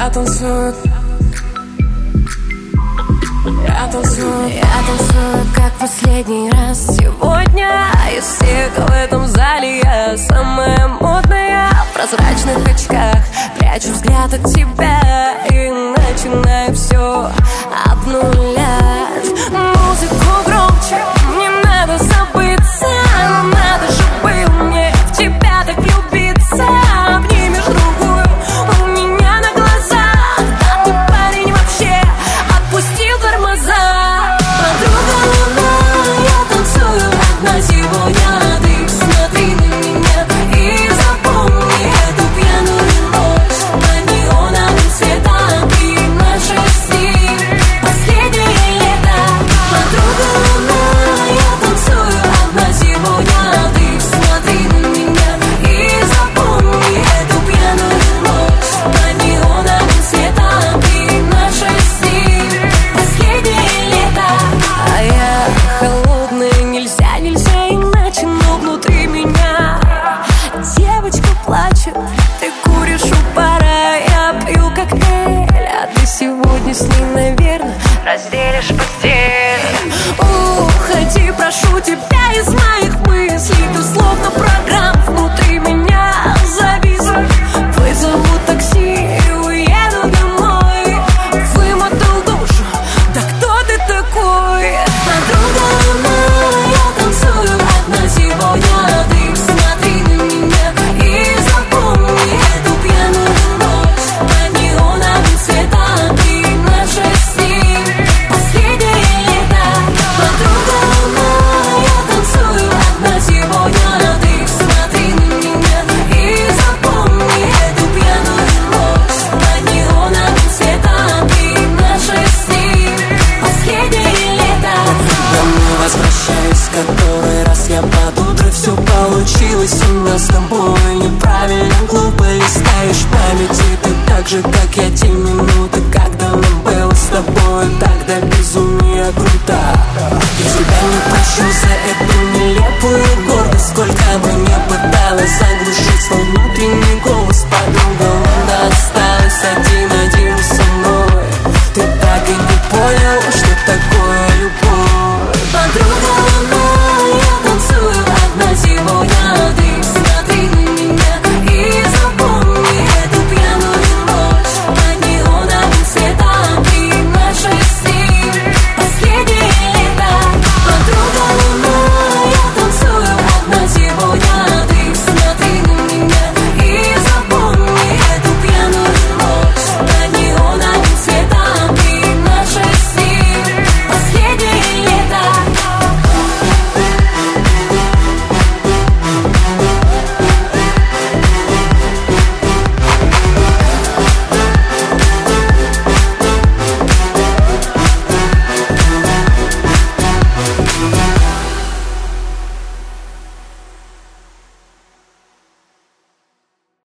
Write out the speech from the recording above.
Я танцую, как последний раз. Сегодня из всех в этом зале я самая модная. В прозрачных очках прячу взгляд от тебя и начинаю все обнулять. Музыку громче, мне надо забыться, но надо же было мне в тебя так влюбиться. Обнимешь другую у меня на глазах, да ты парень вообще отпустил тормоза. Подруга луна, я танцую одна сегодня. Ты смотри на меня и запомни эту пьяную ночь под неоновым светом и наши стиль. Последнее лето. Подруга луна, я танцую одна сегодня. Ты смотри на меня и запомни эту пьяную ночь под неоновым светом и наши стиль. Последнее лето. А я холодная, нельзя иначе, но внутри меня девочка плачет. Ты куришь у бара, я пью коктейль, а ты сегодня с ней, наверное, разделишь постель. Уходи, прошу тебя из моих мыслей. Ты словно программ внутри меня зависла. Вызову такси и уеду домой. Вымотал душу, да кто ты такой? Подруга луна, я танцую одна сегодня. Ты смотри на меня и запомни эту пьяную ночь под неоновым светом и наши стиль. Последнее лето. Подруга луна, я танцую одна сегодня. Ты смотри на меня и запомни эту пьяную ночь под неоновым светом и наши стиль. Последнее лето. Домой возвращаюсь, который раз я под утро. Все получилось у нас с тобой. Неправильно, глупо листаешь памяти. Ты так же, как я, те минуты, когда нам было с тобой так до безумия круто. Я тебя не прощу за эту нелепую гордость. Сколько бы не пыталась заглушить свой внутренний голос, подруга.